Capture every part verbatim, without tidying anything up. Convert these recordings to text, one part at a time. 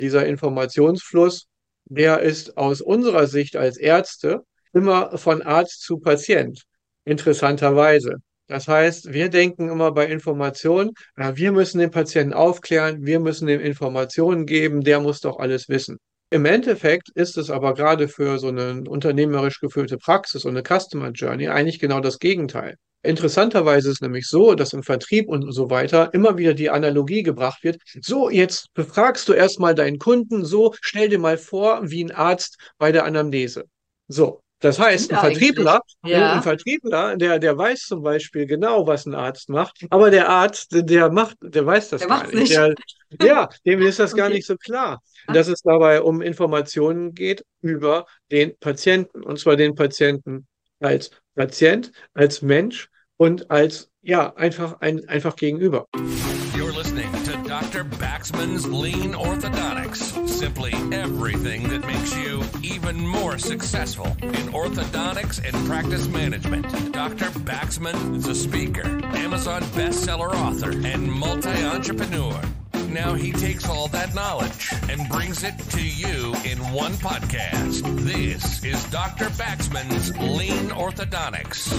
dieser Informationsfluss, der ist aus unserer Sicht als Ärzte immer von Arzt zu Patient, interessanterweise. Das heißt, wir denken immer bei Informationen, äh, wir müssen den Patienten aufklären, wir müssen ihm Informationen geben, der muss doch alles wissen. Im Endeffekt ist es aber gerade für so eine unternehmerisch geführte Praxis und eine Customer Journey eigentlich genau das Gegenteil. Interessanterweise ist es nämlich so, dass im Vertrieb und so weiter immer wieder die Analogie gebracht wird. So, jetzt befragst du erstmal deinen Kunden, so stell dir mal vor, wie ein Arzt bei der Anamnese. So, das heißt, Stimmt ein eigentlich. Vertriebler, ein Ja, Vertriebler, der, der weiß zum Beispiel genau, was ein Arzt macht, aber der Arzt, der macht, der weiß das der gar macht's nicht. nicht. Der, ja, dem ist das gar Okay. nicht so klar, dass es dabei um Informationen geht über den Patienten, und zwar den Patienten als Patient, als Mensch und als, ja, einfach ein, einfach gegenüber. You're listening to Doctor Baxman's Lean Orthodontics. Simply everything that makes you even more successful in orthodontics and practice management. Doctor Baxman is a speaker, Amazon bestseller author, and multi-entrepreneur. Now he takes all that knowledge and brings it to you in one podcast. This is Doctor Baxman's Lean Orthodontics.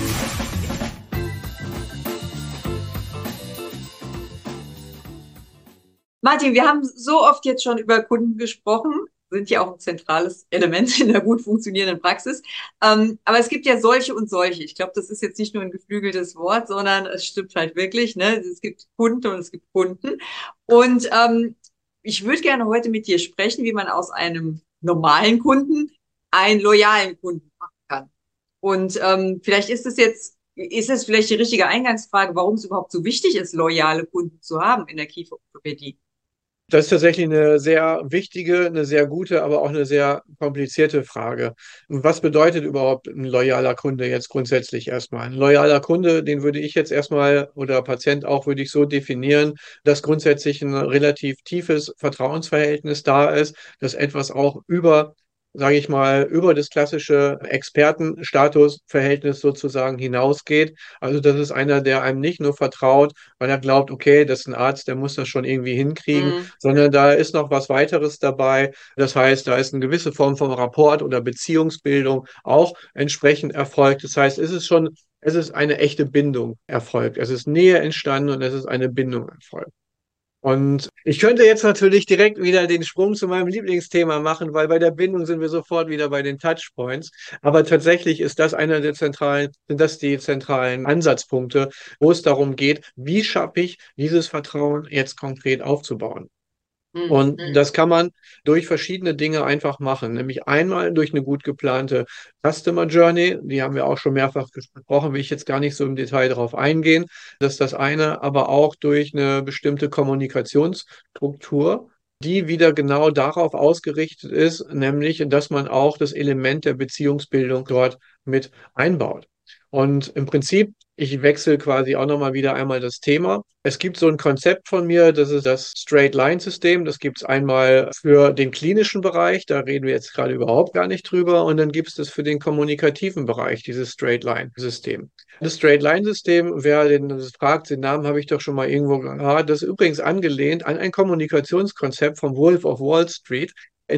Martin, wir haben so oft jetzt schon über Kunden gesprochen, sind ja auch ein zentrales Element in der gut funktionierenden Praxis. Ähm, aber es gibt ja solche und solche. Ich glaube, das ist jetzt nicht nur ein geflügeltes Wort, sondern es stimmt halt wirklich. Ne? Es gibt Kunden und es gibt Kunden. Und ähm, ich würde gerne heute mit dir sprechen, wie man aus einem normalen Kunden einen loyalen Kunden machen kann. Und ähm, vielleicht ist es jetzt, ist es vielleicht die richtige Eingangsfrage, warum es überhaupt so wichtig ist, loyale Kunden zu haben in der Kieferorthopädie. Das ist tatsächlich eine sehr wichtige, eine sehr gute, aber auch eine sehr komplizierte Frage. Was bedeutet überhaupt ein loyaler Kunde jetzt grundsätzlich erstmal? Ein loyaler Kunde, den würde ich jetzt erstmal oder Patient auch, würde ich so definieren, dass grundsätzlich ein relativ tiefes Vertrauensverhältnis da ist, dass etwas auch über, sage ich mal, über das klassische Expertenstatusverhältnis sozusagen hinausgeht. Also das ist einer, der einem nicht nur vertraut, weil er glaubt, okay, das ist ein Arzt, der muss das schon irgendwie hinkriegen, Mhm. sondern da ist noch was weiteres dabei. Das heißt, da ist eine gewisse Form von Rapport oder Beziehungsbildung auch entsprechend erfolgt. Das heißt, es ist schon, es ist eine echte Bindung erfolgt. Es ist Nähe entstanden und es ist eine Bindung erfolgt. Und ich könnte jetzt natürlich direkt wieder den Sprung zu meinem Lieblingsthema machen, weil bei der Bindung sind wir sofort wieder bei den Touchpoints. Aber tatsächlich ist das einer der zentralen, sind das die zentralen Ansatzpunkte, wo es darum geht, wie schaffe ich dieses Vertrauen jetzt konkret aufzubauen. Mhm. Und das kann man durch verschiedene Dinge einfach machen, nämlich einmal durch eine gut geplante Customer Journey, die haben wir auch schon mehrfach gesprochen, will ich jetzt gar nicht so im Detail darauf eingehen. Das ist das eine, aber auch durch eine bestimmte Kommunikationsstruktur, die wieder genau darauf ausgerichtet ist, nämlich, dass man auch das Element der Beziehungsbildung dort mit einbaut. Und im Prinzip, ich wechsle quasi auch nochmal wieder einmal das Thema. Es gibt so ein Konzept von mir, das ist das Straight-Line-System. Das gibt es einmal für den klinischen Bereich, da reden wir jetzt gerade überhaupt gar nicht drüber. Und dann gibt es für den kommunikativen Bereich, dieses Straight-Line-System. Das Straight-Line-System, wer den das fragt, den Namen habe ich doch schon mal irgendwo gehört, das ist übrigens angelehnt an ein Kommunikationskonzept vom Wolf of Wall Street.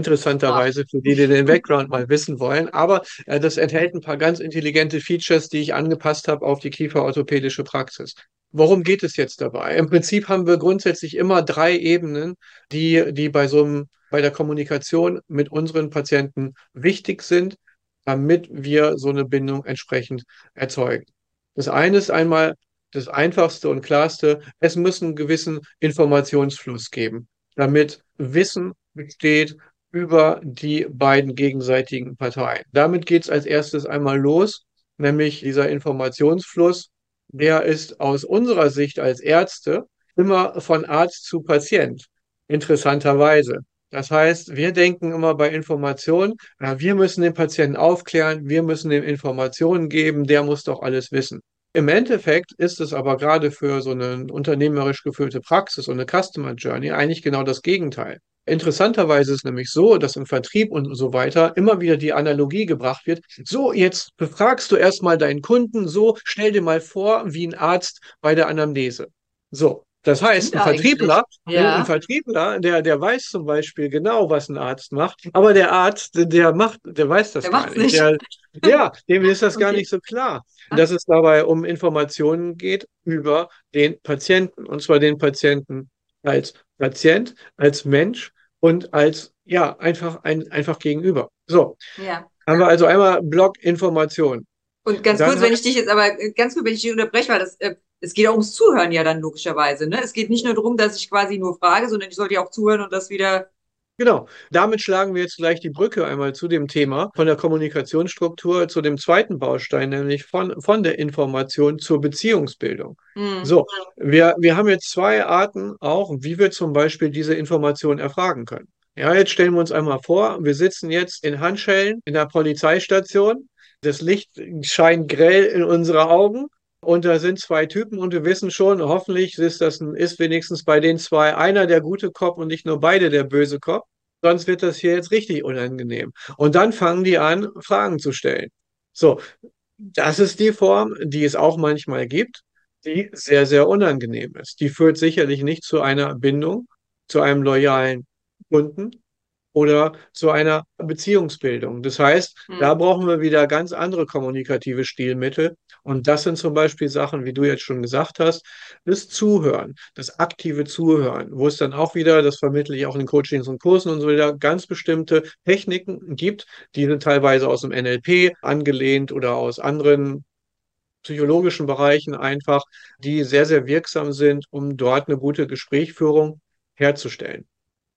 Ah. Interessanterweise für die, die den Background mal wissen wollen. Aber äh, das enthält ein paar ganz intelligente Features, die ich angepasst habe auf die kieferorthopädische Praxis. Worum geht es jetzt dabei? Im Prinzip haben wir grundsätzlich immer drei Ebenen, die, die bei so einem, bei der Kommunikation mit unseren Patienten wichtig sind, damit wir so eine Bindung entsprechend erzeugen. Das eine ist einmal das Einfachste und Klarste, es muss einen gewissen Informationsfluss geben, damit Wissen besteht über die beiden gegenseitigen Parteien. Damit geht es als erstes einmal los, nämlich dieser Informationsfluss, der ist aus unserer Sicht als Ärzte immer von Arzt zu Patient, interessanterweise. Das heißt, wir denken immer bei Informationen, äh, wir müssen den Patienten aufklären, wir müssen ihm Informationen geben, der muss doch alles wissen. Im Endeffekt ist es aber gerade für so eine unternehmerisch geführte Praxis und eine Customer Journey eigentlich genau das Gegenteil. Interessanterweise ist es nämlich so, dass im Vertrieb und so weiter immer wieder die Analogie gebracht wird. So, jetzt befragst du erstmal deinen Kunden, so stell dir mal vor, wie ein Arzt bei der Anamnese. So, Das heißt, ein Vertriebler, ja. ein Vertriebler, der, der weiß zum Beispiel genau, was ein Arzt macht, aber der Arzt, der macht, der weiß das der gar macht's nicht. nicht. Der, ja, dem ist das Okay. gar nicht so klar, dass es dabei um Informationen geht über den Patienten, und zwar den Patienten als Patient, als Mensch und als, ja, einfach ein, einfach gegenüber. So, Ja. haben wir also einmal Block Information. Und ganz Dann kurz, wenn ich dich jetzt aber ganz kurz, wenn ich dich unterbreche, weil das, äh, es geht auch ums Zuhören ja dann logischerweise, ne? Es geht nicht nur darum, dass ich quasi nur frage, sondern ich sollte ja auch zuhören und das wieder. Genau, damit schlagen wir jetzt gleich die Brücke einmal zu dem Thema von der Kommunikationsstruktur zu dem zweiten Baustein, nämlich von, von der Information zur Beziehungsbildung. Hm. So, wir, wir haben jetzt zwei Arten auch, wie wir zum Beispiel diese Information erfragen können. Ja, jetzt stellen wir uns einmal vor, wir sitzen jetzt in Handschellen in der Polizeistation. Das Licht scheint grell in unsere Augen. Und da sind zwei Typen und wir wissen schon, hoffentlich ist das ist wenigstens bei den zwei einer der gute Cop und nicht nur beide der böse Cop. Sonst wird das hier jetzt richtig unangenehm. Und dann fangen die an, Fragen zu stellen. So, das ist die Form, die es auch manchmal gibt, die sehr, sehr unangenehm ist. Die führt sicherlich nicht zu einer Bindung, zu einem loyalen Kunden oder zu einer Beziehungsbildung. Das heißt, Hm. da brauchen wir wieder ganz andere kommunikative Stilmittel. Und das sind zum Beispiel Sachen, wie du jetzt schon gesagt hast, das Zuhören, das aktive Zuhören, wo es dann auch wieder, das vermittle ich auch in den Coachings und Kursen und so wieder, ganz bestimmte Techniken gibt, die sind teilweise aus dem N L P angelehnt oder aus anderen psychologischen Bereichen einfach, die sehr, sehr wirksam sind, um dort eine gute Gesprächsführung herzustellen.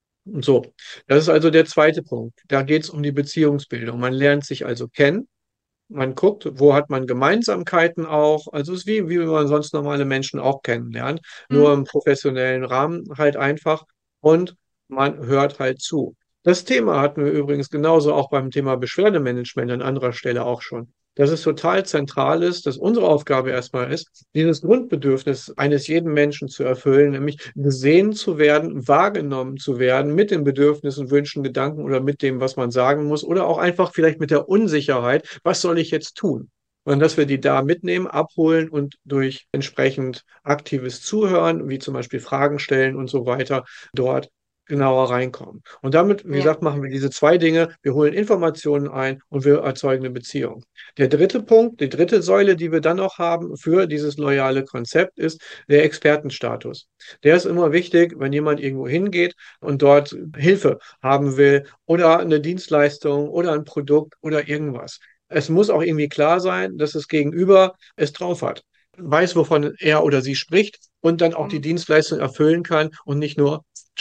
So, das ist also der zweite Punkt. Da geht es um die Beziehungsbildung. Man lernt sich also kennen. Man guckt, wo hat man Gemeinsamkeiten auch. Also es ist wie, wie man sonst normale Menschen auch kennenlernt. Mhm. Nur im professionellen Rahmen halt einfach. Und man hört halt zu. Das Thema hatten wir übrigens genauso auch beim Thema Beschwerdemanagement an anderer Stelle auch schon. Dass es total zentral ist, dass unsere Aufgabe erstmal ist, dieses Grundbedürfnis eines jeden Menschen zu erfüllen, nämlich gesehen zu werden, wahrgenommen zu werden mit den Bedürfnissen, Wünschen, Gedanken oder mit dem, was man sagen muss oder auch einfach vielleicht mit der Unsicherheit, was soll ich jetzt tun? Und dass wir die da mitnehmen, abholen und durch entsprechend aktives Zuhören, wie zum Beispiel Fragen stellen und so weiter, dort genauer reinkommen. Und damit, wie Ja. gesagt, machen wir diese zwei Dinge. Wir holen Informationen ein und wir erzeugen eine Beziehung. Der dritte Punkt, die dritte Säule, die wir dann noch haben für dieses loyale Konzept, ist der Expertenstatus. Der ist immer wichtig, wenn jemand irgendwo hingeht und dort Hilfe haben will oder eine Dienstleistung oder ein Produkt oder irgendwas. Es muss auch irgendwie klar sein, dass das Gegenüber es drauf hat, weiß, wovon er oder sie spricht und dann auch die Dienstleistung erfüllen kann und nicht nur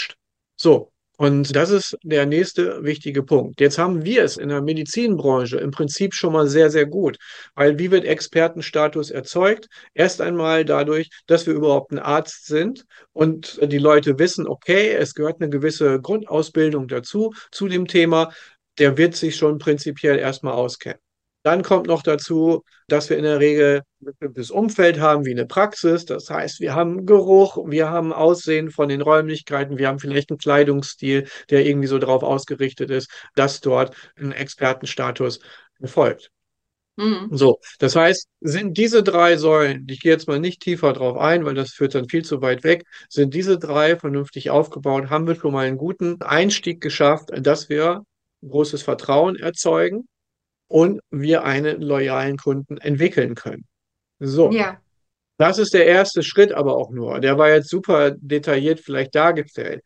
so. Und das ist der nächste wichtige Punkt. Jetzt haben wir es in der Medizinbranche im Prinzip schon mal sehr, sehr gut. Weil wie wird Expertenstatus erzeugt? Erst einmal dadurch, dass wir überhaupt ein Arzt sind und die Leute wissen, okay, es gehört eine gewisse Grundausbildung dazu, zu dem Thema. Der wird sich schon prinzipiell erstmal auskennen. Dann kommt noch dazu, dass wir in der Regel ein bestimmtes Umfeld haben, wie eine Praxis. Das heißt, wir haben Geruch, wir haben Aussehen von den Räumlichkeiten, wir haben vielleicht einen Kleidungsstil, der irgendwie so darauf ausgerichtet ist, dass dort ein Expertenstatus erfolgt. Mhm. So, das heißt, sind diese drei Säulen, ich gehe jetzt mal nicht tiefer drauf ein, weil das führt dann viel zu weit weg, sind diese drei vernünftig aufgebaut, haben wir schon mal einen guten Einstieg geschafft, dass wir großes Vertrauen erzeugen und wir einen loyalen Kunden entwickeln können. So, Ja. das ist der erste Schritt aber auch nur. Der war jetzt super detailliert vielleicht dargestellt.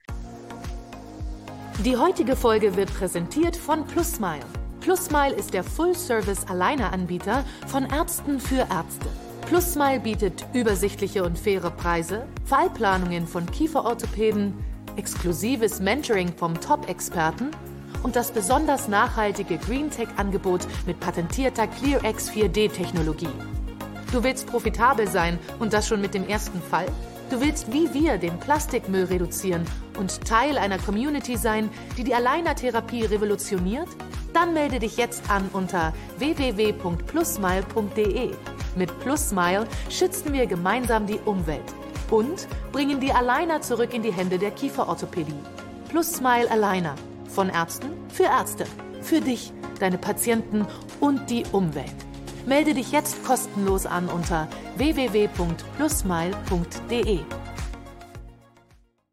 Die heutige Folge wird präsentiert von PlusSmile. PlusSmile ist der Full-Service-Alleineanbieter von Ärzten für Ärzte. PlusSmile bietet übersichtliche und faire Preise, Fallplanungen von Kieferorthopäden, exklusives Mentoring vom Top-Experten und das besonders nachhaltige GreenTech-Angebot mit patentierter ClearX vier D-Technologie. Du willst profitabel sein und das schon mit dem ersten Fall? Du willst wie wir den Plastikmüll reduzieren und Teil einer Community sein, die die Alleinertherapie revolutioniert? Dann melde dich jetzt an unter w w w punkt plusmile punkt d e. Mit PlusSmile schützen wir gemeinsam die Umwelt und bringen die Aligner zurück in die Hände der Kieferorthopädie. PlusSmile Aligner. Von Ärzten für Ärzte. Für dich, deine Patienten und die Umwelt. Melde dich jetzt kostenlos an unter w w w punkt plusmile punkt d e.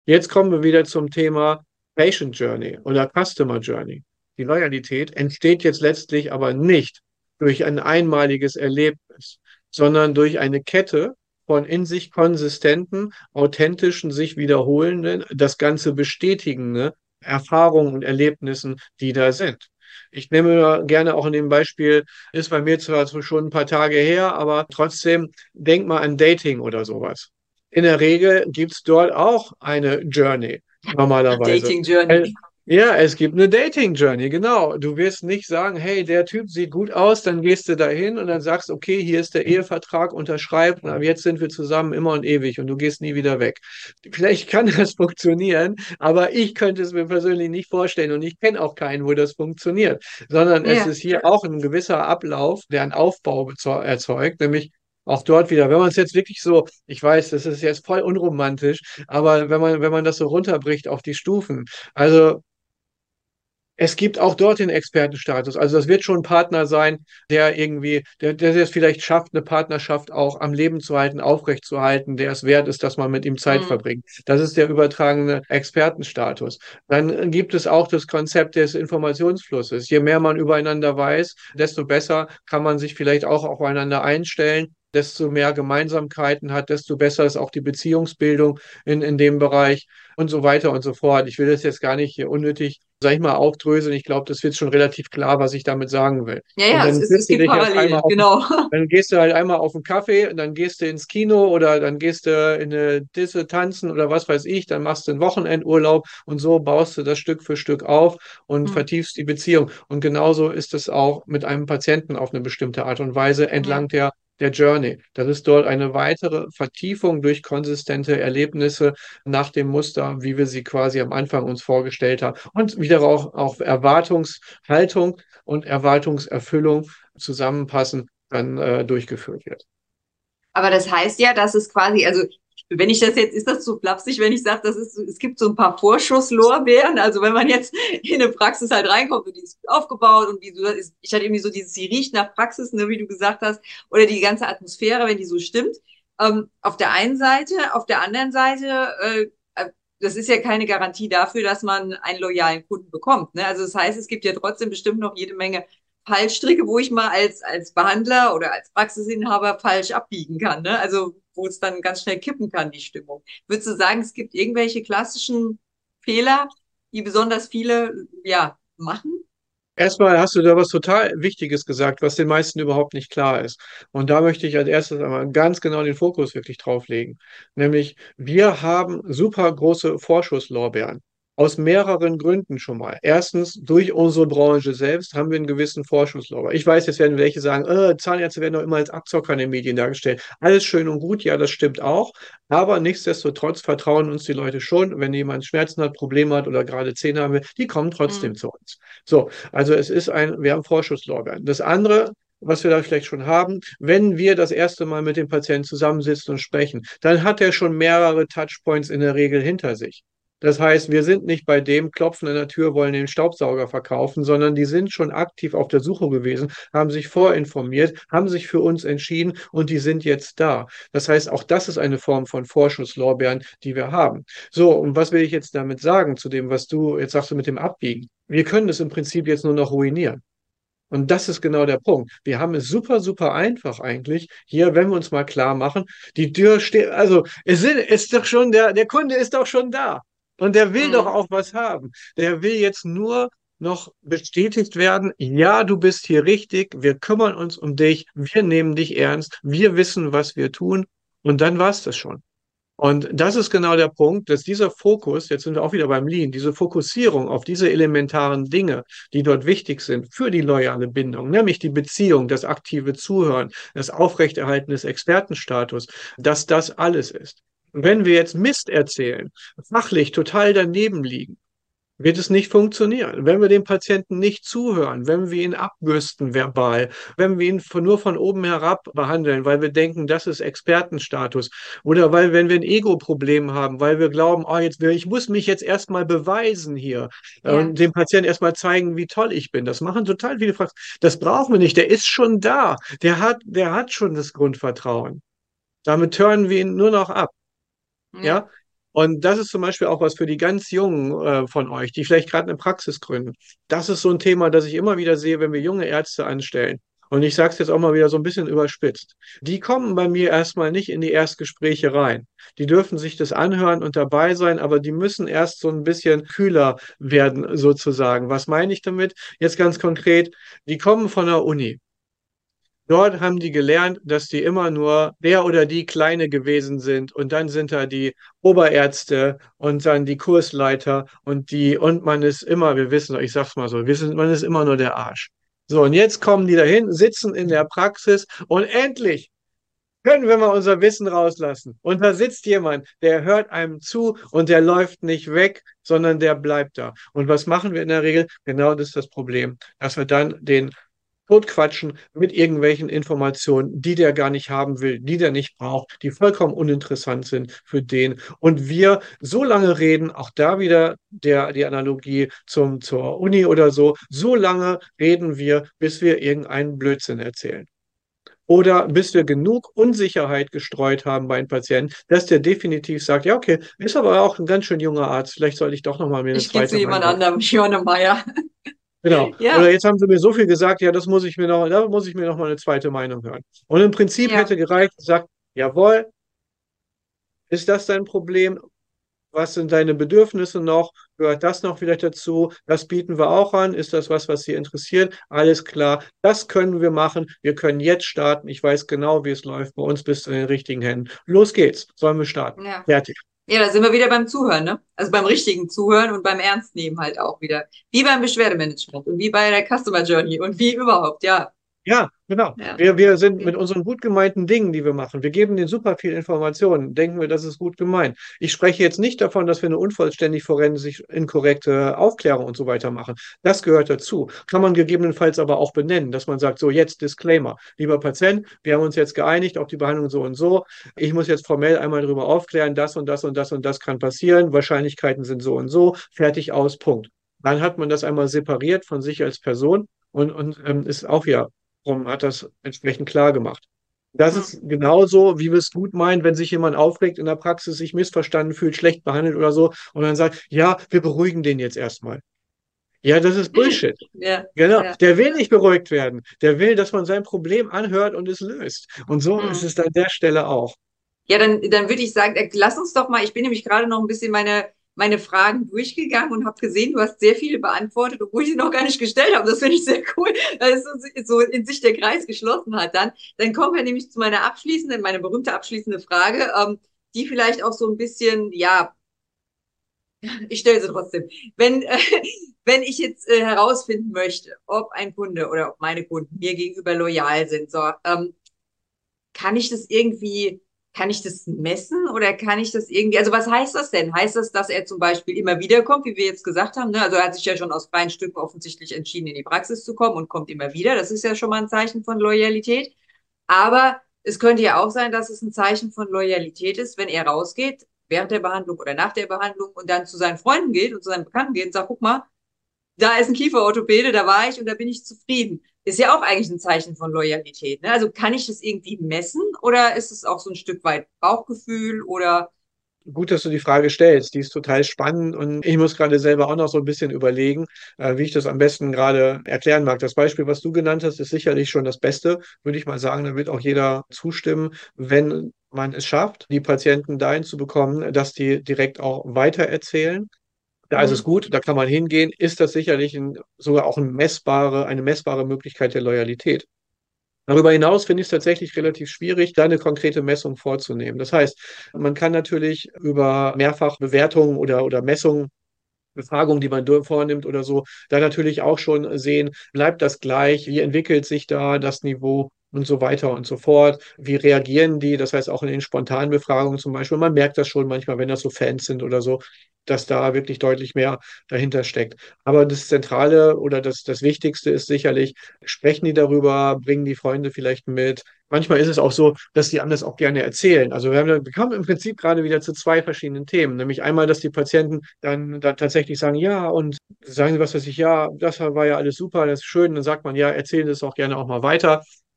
Jetzt kommen wir wieder zum Thema Patient Journey oder Customer Journey. Die Loyalität entsteht jetzt letztlich aber nicht durch ein einmaliges Erlebnis, sondern durch eine Kette von in sich konsistenten, authentischen, sich wiederholenden, das Ganze bestätigende Erfahrungen und Erlebnissen, die da sind. Ich nehme gerne auch in dem Beispiel, ist bei mir zwar schon ein paar Tage her, aber trotzdem, denk mal an Dating oder sowas. In der Regel gibt es dort auch eine Journey, normalerweise. Dating Äh, Journey. Ja, es gibt eine Dating Journey, genau. Du wirst nicht sagen, hey, der Typ sieht gut aus, dann gehst du dahin und dann sagst, okay, hier ist der Ehevertrag, unterschreib, und ab jetzt sind wir zusammen immer und ewig und du gehst nie wieder weg. Vielleicht kann das funktionieren, aber ich könnte es mir persönlich nicht vorstellen und ich kenne auch keinen, wo das funktioniert, sondern es Ja. ist hier auch ein gewisser Ablauf, der einen Aufbau bezeu- erzeugt, nämlich auch dort wieder, wenn man es jetzt wirklich so, ich weiß, das ist jetzt voll unromantisch, aber wenn man, wenn man das so runterbricht auf die Stufen, also es gibt auch dort den Expertenstatus. Also das wird schon ein Partner sein, der irgendwie, der, der es vielleicht schafft, eine Partnerschaft auch am Leben zu halten, aufrechtzuerhalten, der es wert ist, dass man mit ihm Zeit Mhm. verbringt. Das ist der übertragene Expertenstatus. Dann gibt es auch das Konzept des Informationsflusses. Je mehr man übereinander weiß, desto besser kann man sich vielleicht auch aufeinander einstellen. Desto mehr Gemeinsamkeiten hat, desto besser ist auch die Beziehungsbildung in, in dem Bereich und so weiter und so fort. Ich will das jetzt gar nicht hier unnötig, sag ich mal, aufdröseln. Ich glaube, das wird schon relativ klar, was ich damit sagen will. Ja, Und ja, es, dann ist, es triffst du gibt dich halt einmal Parallelen, auf, genau. dann gehst du halt einmal auf einen Kaffee, dann gehst du ins Kino oder dann gehst du in eine Disse tanzen oder was weiß ich, dann machst du einen Wochenendurlaub und so baust du das Stück für Stück auf und Mhm. vertiefst die Beziehung. Und genauso ist es auch mit einem Patienten auf eine bestimmte Art und Weise entlang der der Journey. Das ist dort eine weitere Vertiefung durch konsistente Erlebnisse nach dem Muster, wie wir sie quasi am Anfang uns vorgestellt haben. Und wieder auch, auch Erwartungshaltung und Erwartungserfüllung zusammenpassen, dann äh, durchgeführt wird. Aber das heißt ja, dass es quasi, also wenn ich das jetzt, ist das zu flapsig, wenn ich sage, das ist, es gibt so ein paar Vorschusslorbeeren. Also wenn man jetzt in eine Praxis halt reinkommt und die ist gut aufgebaut und wie du das, ich hatte irgendwie so dieses, die riecht nach Praxis, ne, wie du gesagt hast, oder die ganze Atmosphäre, wenn die so stimmt. Ähm, auf der einen Seite, auf der anderen Seite, äh, äh, das ist ja keine Garantie dafür, dass man einen loyalen Kunden bekommt. Ne? Also das heißt, es gibt ja trotzdem bestimmt noch jede Menge Fallstricke, wo ich mal als, als Behandler oder als Praxisinhaber falsch abbiegen kann, ne? Also wo es dann ganz schnell kippen kann, die Stimmung. Würdest du sagen, es gibt irgendwelche klassischen Fehler, die besonders viele, ja, machen? Erstmal hast du da was total Wichtiges gesagt, was den meisten überhaupt nicht klar ist. Und da möchte ich als erstes einmal ganz genau den Fokus wirklich drauf legen. Nämlich, wir haben super große Vorschusslorbeeren. Aus mehreren Gründen schon mal. Erstens, durch unsere Branche selbst haben wir einen gewissen Vorschusslorbeer. Ich weiß, jetzt werden welche sagen, äh, Zahnärzte werden doch immer als Abzocker in den Medien dargestellt. Alles schön und gut, ja, das stimmt auch. Aber nichtsdestotrotz vertrauen uns die Leute schon, wenn jemand Schmerzen hat, Probleme hat oder gerade Zähne haben will, die kommen trotzdem Mhm. zu uns. So, also es ist ein, wir haben Vorschusslorbeeren. Das andere, was wir da vielleicht schon haben, wenn wir das erste Mal mit dem Patienten zusammensitzen und sprechen, dann hat er schon mehrere Touchpoints in der Regel hinter sich. Das heißt, wir sind nicht bei dem, klopfen an der Tür, wollen den Staubsauger verkaufen, sondern die sind schon aktiv auf der Suche gewesen, haben sich vorinformiert, haben sich für uns entschieden und die sind jetzt da. Das heißt, auch das ist eine Form von Vorschusslorbeeren, die wir haben. So, und was will ich jetzt damit sagen zu dem, was du jetzt sagst, du mit dem Abbiegen? Wir können es im Prinzip jetzt nur noch ruinieren. Und das ist genau der Punkt. Wir haben es super, super einfach eigentlich. Hier, wenn wir uns mal klar machen, die Tür steht, also es sind, ist doch schon, der, der Kunde ist doch schon da. Und der will doch Mhm. auch was haben. Der will jetzt nur noch bestätigt werden, ja, du bist hier richtig, wir kümmern uns um dich, wir nehmen dich ernst, wir wissen, was wir tun. Und dann war es das schon. Und das ist genau der Punkt, dass dieser Fokus, jetzt sind wir auch wieder beim Lean, diese Fokussierung auf diese elementaren Dinge, die dort wichtig sind für die loyale Bindung, nämlich die Beziehung, das aktive Zuhören, das Aufrechterhalten des Expertenstatus, dass das alles ist. Und wenn wir jetzt Mist erzählen, fachlich total daneben liegen, wird es nicht funktionieren. Wenn wir dem Patienten nicht zuhören, wenn wir ihn abbürsten verbal, wenn wir ihn von, nur von oben herab behandeln, weil wir denken, das ist Expertenstatus, oder weil, wenn wir ein Ego-Problem haben, weil wir glauben, oh, jetzt, ich muss mich jetzt erstmal beweisen hier Ja. und dem Patienten erstmal zeigen, wie toll ich bin. Das machen total viele Praxen. Das brauchen wir nicht. Der ist schon da. Der hat, der hat schon das Grundvertrauen. Damit turnen wir ihn nur noch ab. Ja? Und das ist zum Beispiel auch was für die ganz Jungen äh, von euch, die vielleicht gerade eine Praxis gründen. Das ist so ein Thema, das ich immer wieder sehe, wenn wir junge Ärzte anstellen. Und ich sage es jetzt auch mal wieder so ein bisschen überspitzt. Die kommen bei mir erstmal nicht in die Erstgespräche rein. Die dürfen sich das anhören und dabei sein, aber die müssen erst so ein bisschen kühler werden, sozusagen. Was meine ich damit? Jetzt ganz konkret, die kommen von der Uni. Dort haben die gelernt, dass die immer nur der oder die Kleine gewesen sind und dann sind da die Oberärzte und dann die Kursleiter und die und man ist immer, wir wissen, ich sag's mal so, wir sind, man ist immer nur der Arsch. So, und jetzt kommen die dahin, sitzen in der Praxis und endlich können wir mal unser Wissen rauslassen. Und da sitzt jemand, der hört einem zu und der läuft nicht weg, sondern der bleibt da. Und was machen wir in der Regel? Genau das ist das Problem, dass wir dann den totquatschen mit irgendwelchen Informationen, die der gar nicht haben will, die der nicht braucht, die vollkommen uninteressant sind für den. Und wir so lange reden, auch da wieder der, die Analogie zum, zur Uni oder so, so lange reden wir, bis wir irgendeinen Blödsinn erzählen. Oder bis wir genug Unsicherheit gestreut haben bei einem Patienten, dass der definitiv sagt, ja, okay, ist aber auch ein ganz schön junger Arzt, vielleicht sollte ich doch nochmal mir eine Ich gehe zu zweite jemand Meinung. anderem, Johanne Meyer. Genau. Ja, Oder jetzt haben sie mir so viel gesagt, ja, das muss ich mir noch, da muss ich mir noch mal eine zweite Meinung hören. Und im Prinzip ja. hätte gereicht, sagt, jawohl, ist das dein Problem? Was sind deine Bedürfnisse noch? Gehört das noch vielleicht dazu? Das bieten wir auch an. Ist das was, was Sie interessiert? Alles klar. Das können wir machen. Wir können jetzt starten. Ich weiß genau, wie es läuft. Bei uns bist du in den richtigen Händen. Los geht's. Sollen wir starten? Ja. Fertig. Ja, da sind wir wieder beim Zuhören, ne? Also beim richtigen Zuhören und beim Ernstnehmen halt auch wieder. Wie beim Beschwerdemanagement und wie bei der Customer Journey und wie überhaupt, ja. Ja, genau. Ja. Wir, wir sind Okay. mit unseren gut gemeinten Dingen, die wir machen, wir geben denen super viel Informationen, denken wir, das ist gut gemeint. Ich spreche jetzt nicht davon, dass wir eine unvollständig forensisch inkorrekte Aufklärung und so weiter machen. Das gehört dazu. Kann man gegebenenfalls aber auch benennen, dass man sagt, so jetzt Disclaimer. Lieber Patient, wir haben uns jetzt geeinigt auf die Behandlung so und so. Ich muss jetzt formell einmal darüber aufklären, das und das und das und das kann passieren. Wahrscheinlichkeiten sind so und so. Fertig aus, Punkt. Dann hat man das einmal separiert von sich als Person und, und ähm, ist auch ja hat das entsprechend klar gemacht. Das Hm. ist genauso, wie wir es gut meinen, wenn sich jemand aufregt in der Praxis, sich missverstanden fühlt, schlecht behandelt oder so und dann sagt, ja, wir beruhigen den jetzt erstmal. Ja, das ist Bullshit. Ja, Genau. ja. Der will nicht beruhigt werden. Der will, dass man sein Problem anhört und es löst. Und so Hm. ist es an der Stelle auch. Ja, dann, dann würde ich sagen, äh, lass uns doch mal, ich bin nämlich gerade noch ein bisschen meine, meine Fragen durchgegangen und habe gesehen, du hast sehr viele beantwortet, obwohl ich sie noch gar nicht gestellt habe. Das finde ich sehr cool, dass so, so in sich der Kreis geschlossen hat dann. Dann kommen wir nämlich zu meiner abschließenden, meine berühmte abschließende Frage, ähm, die vielleicht auch so ein bisschen, ja, ich stelle sie trotzdem. Wenn, äh, wenn ich jetzt äh, herausfinden möchte, ob ein Kunde oder ob meine Kunden mir gegenüber loyal sind, so, ähm, kann ich das irgendwie, kann ich das messen oder kann ich das irgendwie, also was heißt das denn? Heißt das, dass er zum Beispiel immer wieder kommt, wie wir jetzt gesagt haben, ne? Also er hat sich ja schon aus freien Stücken offensichtlich entschieden, in die Praxis zu kommen und kommt immer wieder. Das ist ja schon mal ein Zeichen von Loyalität. Aber es könnte ja auch sein, dass es ein Zeichen von Loyalität ist, wenn er rausgeht, während der Behandlung oder nach der Behandlung und dann zu seinen Freunden geht und zu seinen Bekannten geht und sagt, guck mal, da ist ein Kieferorthopäde, da war ich und da bin ich zufrieden. Ist ja auch eigentlich ein Zeichen von Loyalität. Ne? Also kann ich das irgendwie messen oder ist es auch so ein Stück weit Bauchgefühl oder? Gut, dass du die Frage stellst. Die ist total spannend und ich muss gerade selber auch noch so ein bisschen überlegen, äh, wie ich das am besten gerade erklären mag. Das Beispiel, was du genannt hast, ist sicherlich schon das Beste, würde ich mal sagen. Da wird auch jeder zustimmen, wenn man es schafft, die Patienten dahin zu bekommen, dass die direkt auch weitererzählen. Da ist es Mhm. gut, da kann man hingehen. Ist das sicherlich ein, sogar auch ein messbare, eine messbare Möglichkeit der Loyalität. Darüber hinaus finde ich es tatsächlich relativ schwierig, da eine konkrete Messung vorzunehmen. Das heißt, man kann natürlich über Mehrfachbewertungen oder, oder Messungen, Befragungen, die man dur- vornimmt oder so, da natürlich auch schon sehen, bleibt das gleich, wie entwickelt sich da das Niveau und so weiter und so fort. Wie reagieren die? Das heißt auch in den spontanen Befragungen zum Beispiel. Man merkt das schon manchmal, wenn das so Fans sind oder so, dass da wirklich deutlich mehr dahinter steckt. Aber das Zentrale oder das, das Wichtigste ist sicherlich, sprechen die darüber, bringen die Freunde vielleicht mit. Manchmal ist es auch so, dass die anderen das auch gerne erzählen. Also wir haben, wir kommen im Prinzip gerade wieder zu zwei verschiedenen Themen. Nämlich einmal, dass die Patienten dann, dann tatsächlich sagen, ja, und sagen sie was weiß ich, ja, das war ja alles super, das ist schön. Dann sagt man, ja, erzählen Sie es auch gerne auch mal weiter.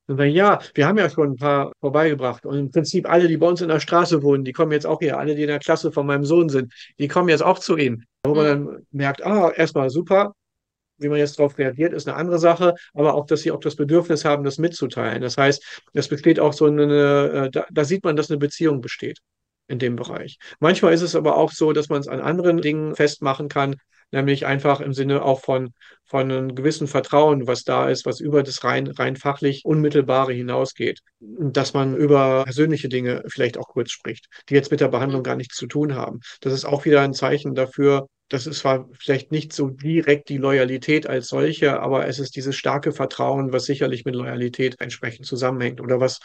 Und dann, ja, wir haben ja schon ein paar vorbeigebracht. Und im Prinzip alle, die bei uns in der Straße wohnen, die kommen jetzt auch hier. Alle, die in der Klasse von meinem Sohn sind, die kommen jetzt auch zu Ihnen. Wo man Mhm. dann merkt, ah, erstmal super. Wie man jetzt darauf reagiert, ist eine andere Sache, aber auch, dass sie auch das Bedürfnis haben, das mitzuteilen. Das heißt, es besteht auch so eine, äh, da, da sieht man, dass eine Beziehung besteht in dem Bereich. Manchmal ist es aber auch so, dass man es an anderen Dingen festmachen kann, nämlich einfach im Sinne auch von, von einem gewissen Vertrauen, was da ist, was über das rein, rein fachlich Unmittelbare hinausgeht. Dass man über persönliche Dinge vielleicht auch kurz spricht, die jetzt mit der Behandlung Mhm. gar nichts zu tun haben. Das ist auch wieder ein Zeichen dafür, das ist zwar vielleicht nicht so direkt die Loyalität als solche, aber es ist dieses starke Vertrauen, was sicherlich mit Loyalität entsprechend zusammenhängt oder was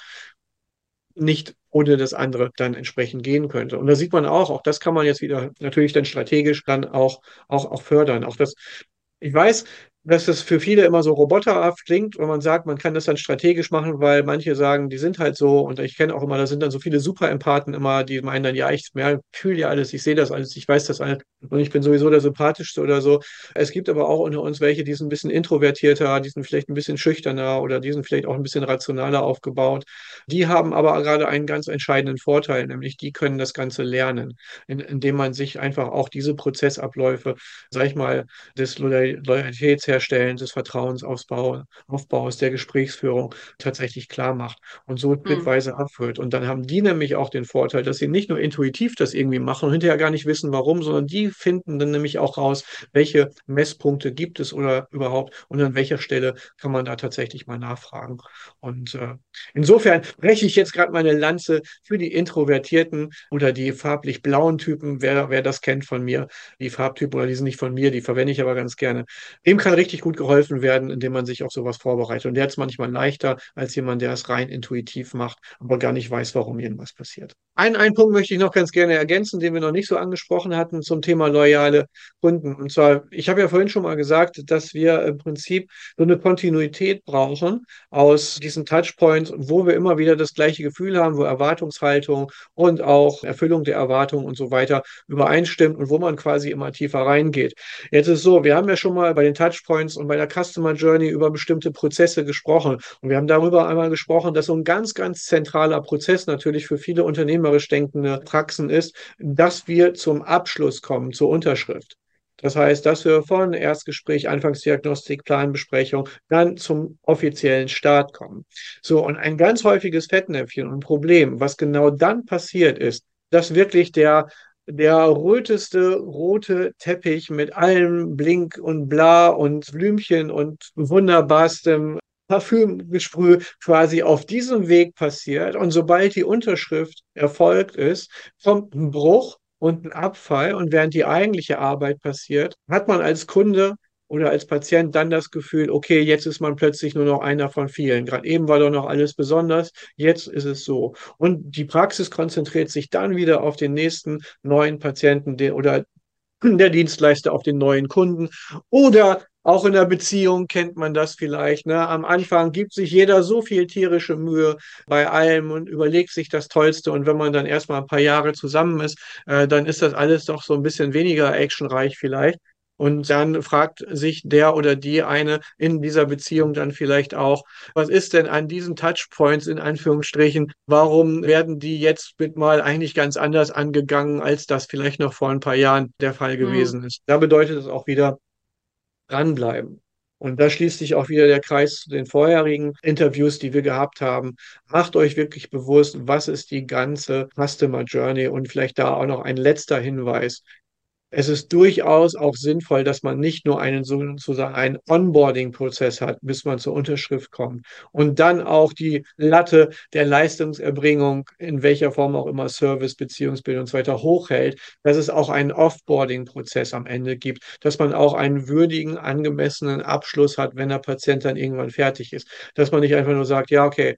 nicht ohne das andere dann entsprechend gehen könnte. Und da sieht man auch, auch das kann man jetzt wieder natürlich dann strategisch dann auch, auch, auch fördern. Auch das, ich weiß, dass das für viele immer so roboterhaft klingt, wenn man sagt, man kann das dann strategisch machen, weil manche sagen, die sind halt so. Und ich kenne auch immer, da sind dann so viele Superempathen immer, die meinen dann, ja, ich ja, fühle ja alles, ich sehe das alles, ich weiß das alles und ich bin sowieso der Sympathischste oder so. Es gibt aber auch unter uns welche, die sind ein bisschen introvertierter, die sind vielleicht ein bisschen schüchterner oder die sind vielleicht auch ein bisschen rationaler aufgebaut. Die haben aber gerade einen ganz entscheidenden Vorteil, nämlich die können das Ganze lernen, in, indem man sich einfach auch diese Prozessabläufe, sag ich mal, des Loyal- Loyalitätsherstellens, des Vertrauensaufbaus, Aufbaus, der Gesprächsführung tatsächlich klar macht und so Mhm. schrittweise abführt. Und dann haben die nämlich auch den Vorteil, dass sie nicht nur intuitiv das irgendwie machen und hinterher gar nicht wissen, warum, sondern die finden dann nämlich auch raus, welche Messpunkte gibt es oder überhaupt und an welcher Stelle kann man da tatsächlich mal nachfragen. Und äh, insofern breche ich jetzt gerade meine Lanze für die Introvertierten oder die farblich blauen Typen, wer, wer das kennt von mir, die Farbtypen oder die sind nicht von mir, die verwende ich aber ganz gerne. Dem kann richtig gut geholfen werden, indem man sich auf sowas vorbereitet. Und der ist manchmal leichter als jemand, der es rein intuitiv macht, aber gar nicht weiß, warum irgendwas passiert. Einen, einen Punkt möchte ich noch ganz gerne ergänzen, den wir noch nicht so angesprochen hatten zum Thema loyale Kunden. Und zwar, ich habe ja vorhin schon mal gesagt, dass wir im Prinzip so eine Kontinuität brauchen aus diesen Touchpoints, wo wir immer wieder das gleiche Gefühl haben, wo Erwartungshaltung und auch Erfüllung der Erwartungen und so weiter übereinstimmt und wo man quasi immer tiefer reingeht. Jetzt ist es so, wir haben ja schon mal bei den Touchpoints und bei der Customer Journey über bestimmte Prozesse gesprochen und wir haben darüber einmal gesprochen, dass so ein ganz, ganz zentraler Prozess natürlich für viele unternehmerisch denkende Praxen ist, dass wir zum Abschluss kommen, zur Unterschrift. Das heißt, dass wir von Erstgespräch, Anfangsdiagnostik, Planbesprechung dann zum offiziellen Start kommen. So, und ein ganz häufiges Fettnäpfchen und Problem, was genau dann passiert ist, dass wirklich der, der röteste rote Teppich mit allem Blink und Bla und Blümchen und wunderbarstem Parfümgesprüh quasi auf diesem Weg passiert. Und sobald die Unterschrift erfolgt ist, kommt ein Bruch und ein Abfall. Und während die eigentliche Arbeit passiert, hat man als Kunde oder als Patient dann das Gefühl, okay, jetzt ist man plötzlich nur noch einer von vielen. Gerade eben war doch noch alles besonders, jetzt ist es so. Und die Praxis konzentriert sich dann wieder auf den nächsten neuen Patienten den, oder der Dienstleister auf den neuen Kunden. Oder auch in der Beziehung kennt man das vielleicht. Ne? Am Anfang gibt sich jeder so viel tierische Mühe bei allem und überlegt sich das Tollste. Und wenn man dann erstmal ein paar Jahre zusammen ist, äh, dann ist das alles doch so ein bisschen weniger actionreich vielleicht. Und dann fragt sich der oder die eine in dieser Beziehung dann vielleicht auch, was ist denn an diesen Touchpoints in Anführungsstrichen, warum werden die jetzt mit mal eigentlich ganz anders angegangen, als das vielleicht noch vor ein paar Jahren der Fall Mhm. gewesen ist. Da bedeutet es auch wieder dranbleiben. Und da schließt sich auch wieder der Kreis zu den vorherigen Interviews, die wir gehabt haben. Macht euch wirklich bewusst, was ist die ganze Customer Journey und vielleicht da auch noch ein letzter Hinweis. Es ist durchaus auch sinnvoll, dass man nicht nur einen sozusagen einen Onboarding-Prozess hat, bis man zur Unterschrift kommt und dann auch die Latte der Leistungserbringung, in welcher Form auch immer Service, Beziehungsbildung und so weiter hochhält, dass es auch einen Offboarding-Prozess am Ende gibt, dass man auch einen würdigen, angemessenen Abschluss hat, wenn der Patient dann irgendwann fertig ist. Dass man nicht einfach nur sagt, ja, okay,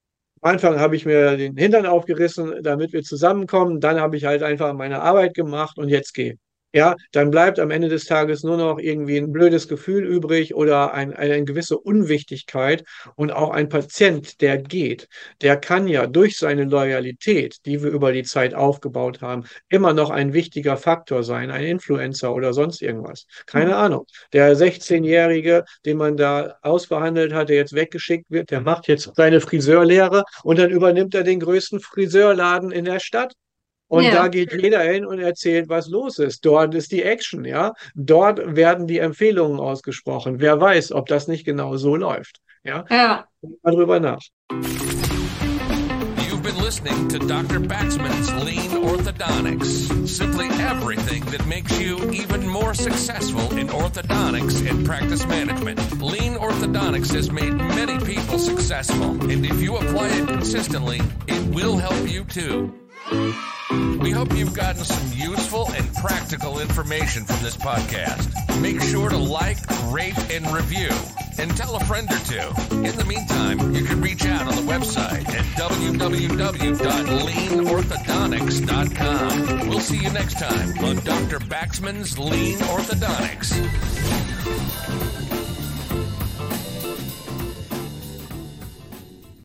am Anfang habe ich mir den Hintern aufgerissen, damit wir zusammenkommen. Dann habe ich halt einfach meine Arbeit gemacht und jetzt geh. ja, dann bleibt am Ende des Tages nur noch irgendwie ein blödes Gefühl übrig oder ein, eine gewisse Unwichtigkeit. Und auch ein Patient, der geht, der kann ja durch seine Loyalität, die wir über die Zeit aufgebaut haben, immer noch ein wichtiger Faktor sein, ein Influencer oder sonst irgendwas. Keine Ahnung. Der sechzehnjährige, den man da ausverhandelt hat, der jetzt weggeschickt wird, der macht jetzt seine Friseurlehre und dann übernimmt er den größten Friseurladen in der Stadt. Und Ja. da geht jeder hin und erzählt, was los ist. Dort ist die Action, ja. Dort werden die Empfehlungen ausgesprochen. Wer weiß, ob das nicht genau so läuft. Ja, Ja. denk mal drüber nach. You've been listening to Doctor Baxman's Lean Orthodontics. Simply everything that makes you even more successful in orthodontics and practice management. Lean Orthodontics has made many people successful, and if you apply it consistently, it will help you too. We hope you've gotten some useful and practical information from this podcast. Make sure to like, rate, and review. And tell a friend or two. In the meantime, you can reach out on the website at w w w dot lean orthodontics dot com. We'll see you next time on Doctor Baxman's Lean Orthodontics.